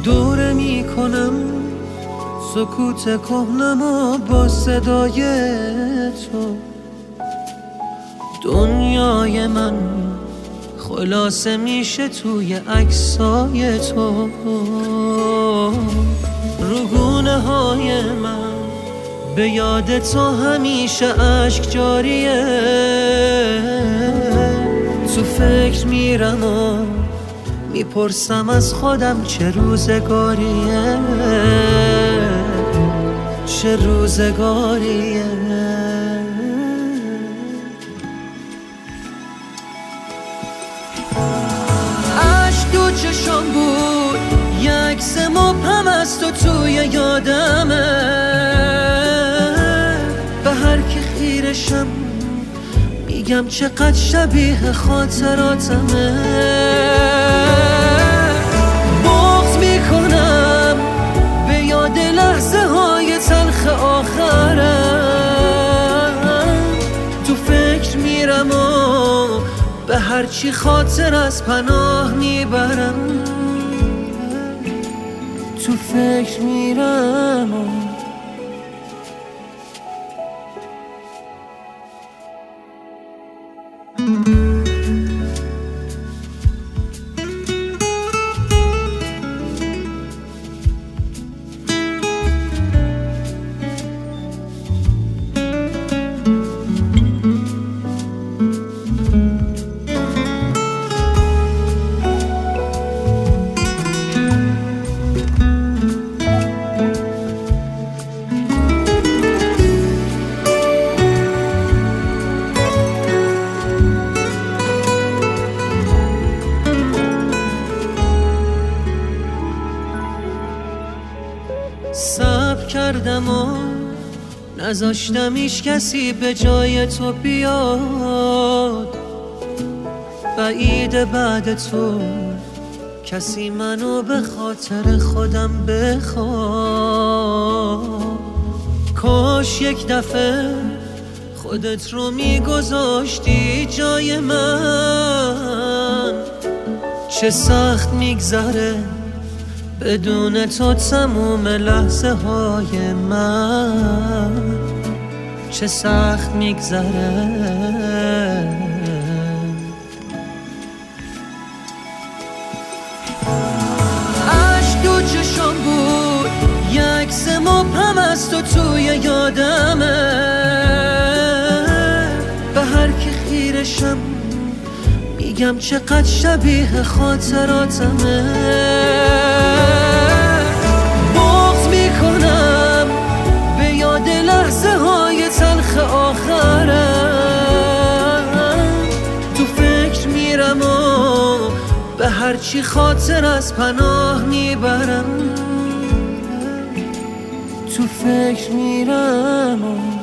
دوره میکنم سکوت کهنمو با صدای تو. دنیای من خلاصه میشه توی عکسای تو. روگونه های من به یاد تو همیشه اشک جاریه. تو فکر میرم و میپرسم از خودم چه روزگاریه، چه روزگاریه. عشق تو چشم بود، یک عکس مبهم از تو توی یادمه. به هر که خیرشم میگم چقدر شبیه خاطراتمه. بغض میکنم به یاد لحظه های تلخ آخرم. تو فکر میرم و به هرچی خاطر از پناه میبرم. تو فکر میرم و صبر کردم و نذاشتم هیچ کسی به جای تو بیاد. بعید بعد تو کسی منو به خاطر خودم بخواد. کاش یک دفعه خودت رو میگذاشتی جای من. چه سخت میگذره بدون تو تموم لحظه های من. چه سخت میگذره. عشق تو چشم بود، یک عکس مبهم از تو توی یادمه. به هر که خیرشم میگم چقدر شبیه خاطراتمه. بغض میکنم به یاد لحظه های تلخ آخرم. تو فکر میرم و به هرچی خاطر از پناه میبرم. تو فکر میرم و